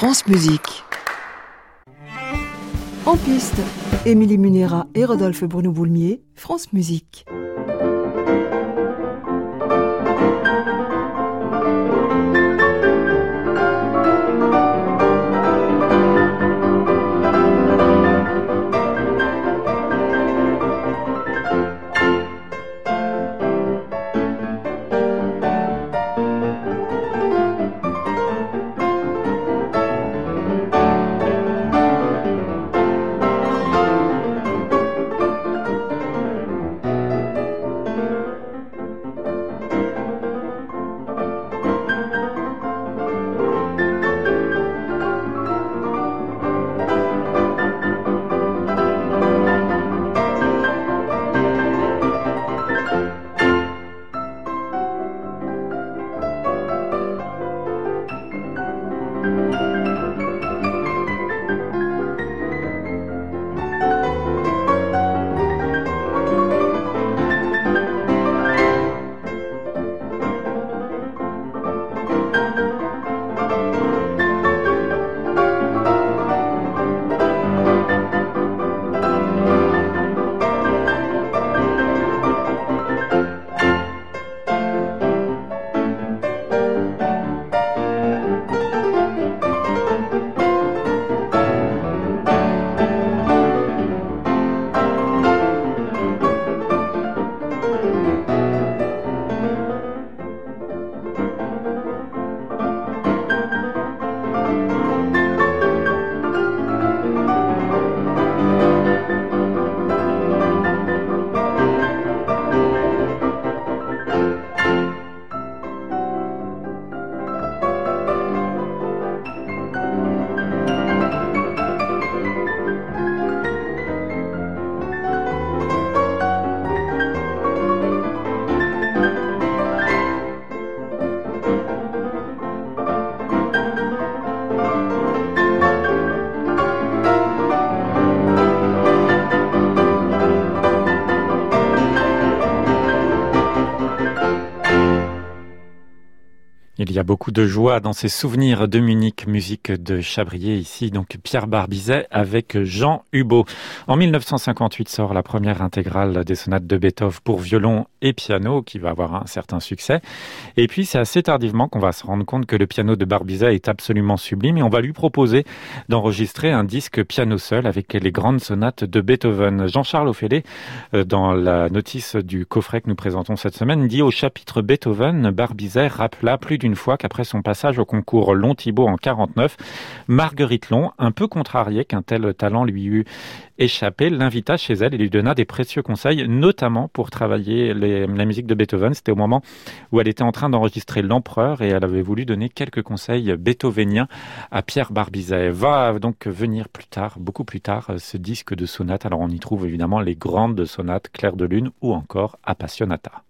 France Musique. En piste, Émilie Munera et Rodolphe Bruno-Boulmier, France Musique. Il y a beaucoup de joie dans ces souvenirs de Munich, musique de Chabrier, ici donc Pierre Barbizet avec Jean Hubaut. En 1958 sort la première intégrale des sonates de Beethoven pour violon et piano, qui va avoir un certain succès. Et puis c'est assez tardivement qu'on va se rendre compte que le piano de Barbizet est absolument sublime et on va lui proposer d'enregistrer un disque piano seul avec les grandes sonates de Beethoven. Jean-Charles Ophélet, dans la notice du coffret que nous présentons cette semaine, dit au chapitre Beethoven, Barbizet rappela plus d'une fois qu'après son passage au concours Long-Thibault en 49, Marguerite Long, un peu contrariée qu'un tel talent lui eût échappé, l'invita chez elle et lui donna des précieux conseils, notamment pour travailler la musique de Beethoven. C'était au moment où elle était en train d'enregistrer L'Empereur et elle avait voulu donner quelques conseils beethoveniens à Pierre Barbizet. Va donc venir plus tard, beaucoup plus tard, ce disque de sonates. Alors on y trouve évidemment les grandes sonates Clair de Lune ou encore Appassionata.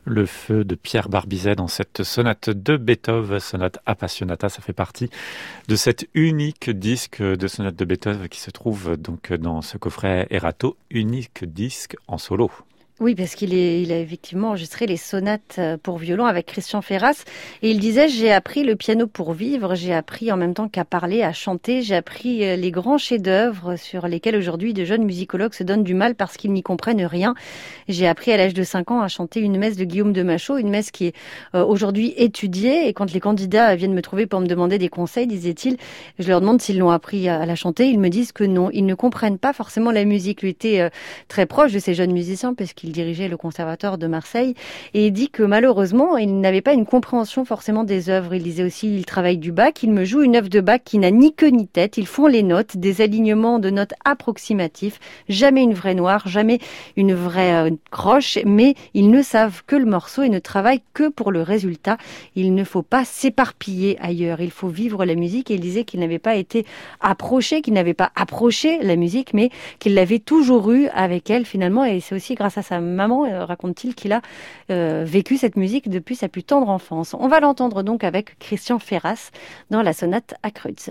le feu de Pierre Barbizet dans cette sonate de Beethoven, sonate Appassionata. Ça fait partie de cet unique disque de sonate de Beethoven qui se trouve donc dans ce coffret Erato, unique disque en solo. Oui, parce qu'il a effectivement enregistré les sonates pour violon avec Christian Ferras. Et il disait, j'ai appris le piano pour vivre, j'ai appris en même temps qu'à parler, à chanter, j'ai appris les grands chefs-d'œuvre sur lesquels aujourd'hui de jeunes musicologues se donnent du mal parce qu'ils n'y comprennent rien. J'ai appris à l'âge de 5 ans à chanter une messe de Guillaume de Machaut, une messe qui est aujourd'hui étudiée. Et quand les candidats viennent me trouver pour me demander des conseils, disait-il, je leur demande s'ils l'ont appris à la chanter. Ils me disent que non, ils ne comprennent pas forcément la musique. Lui était très proche de ces jeunes musiciens parce qu'il dirigeait le conservatoire de Marseille, et il dit que malheureusement, il n'avait pas une compréhension forcément des œuvres. Il disait aussi, il travaille du Bach, il me joue une œuvre de Bach qui n'a ni queue ni tête, ils font les notes, des alignements de notes approximatifs, jamais une vraie noire, jamais une vraie croche, mais ils ne savent que le morceau et ne travaillent que pour le résultat. Il ne faut pas s'éparpiller ailleurs, il faut vivre la musique, et il disait qu'il n'avait pas été approché, qu'il n'avait pas approché la musique, mais qu'il l'avait toujours eu avec elle finalement, et c'est aussi grâce à sa maman, raconte-t-il, qu'il a vécu cette musique depuis sa plus tendre enfance. On va l'entendre donc avec Christian Ferras dans la sonate à Kreutzer.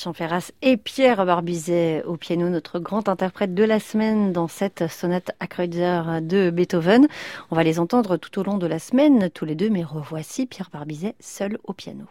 Christian Ferras et Pierre Barbizet au piano, notre grand interprète de la semaine dans cette sonate à Kreutzer de Beethoven. On va les entendre tout au long de la semaine, tous les deux, mais revoici Pierre Barbizet seul au piano.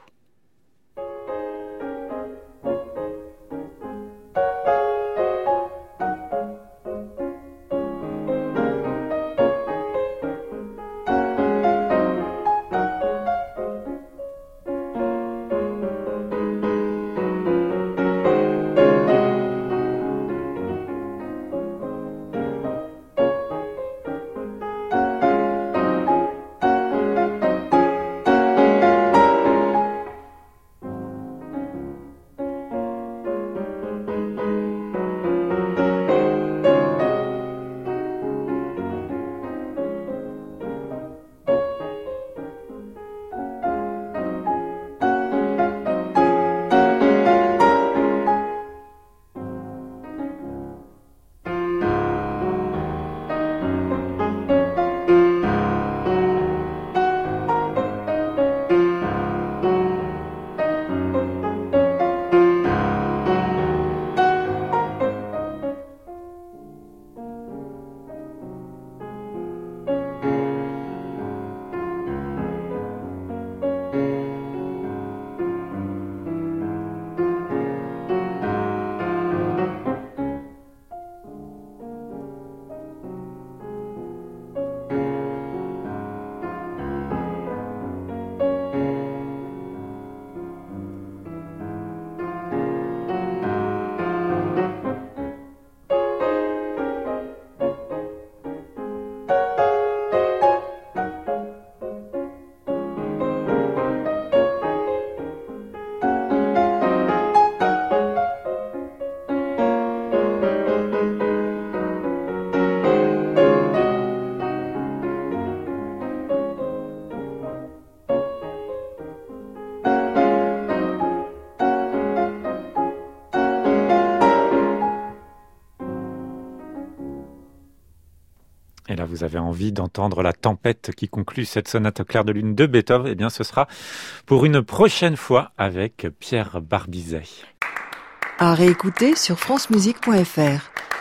Et là, vous avez envie d'entendre la tempête qui conclut cette sonate au clair de lune de Beethoven. Eh bien, ce sera pour une prochaine fois avec Pierre Barbizet. À réécouter sur francemusique.fr.